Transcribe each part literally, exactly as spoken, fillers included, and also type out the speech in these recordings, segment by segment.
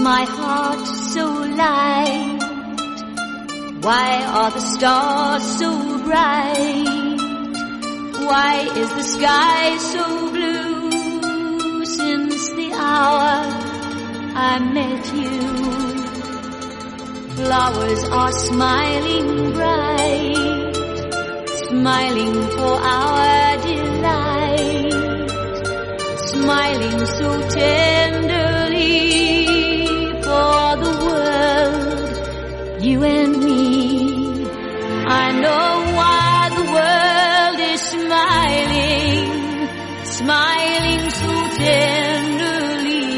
my heart so light? Why are the stars so bright? Why is the sky so blue? Since the hour I met you, flowers are smiling bright, smiling for our delight, smiling so tenderly for the world, you and me. I know why the world is smiling, smiling so tenderly.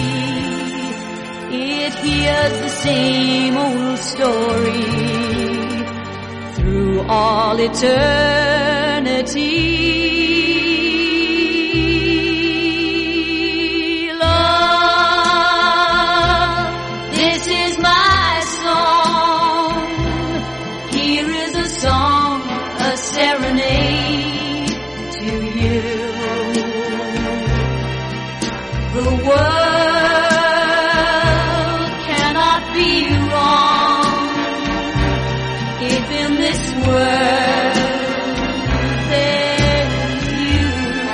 It hears the same old story through all eternity. Serenade to you. The world cannot be wrong if in this world there's you.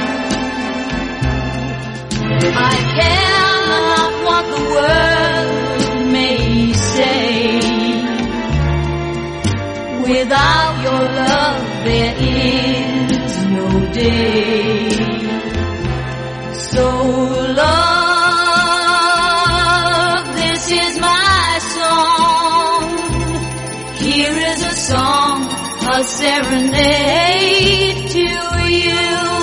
I care not what the world may say. Without your love there is no day. So love, this is my song. Here is a song, a serenade to you.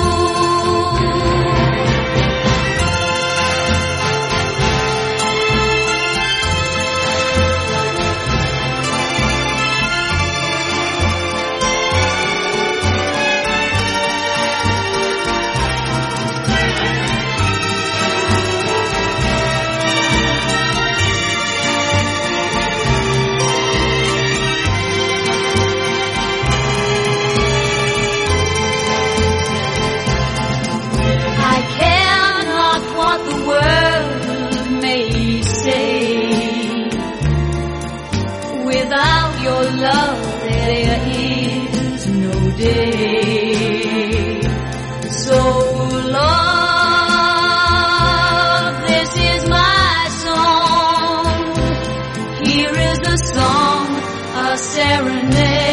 Without your love there is no day. So love, this is my song. Here is the song, a serenade.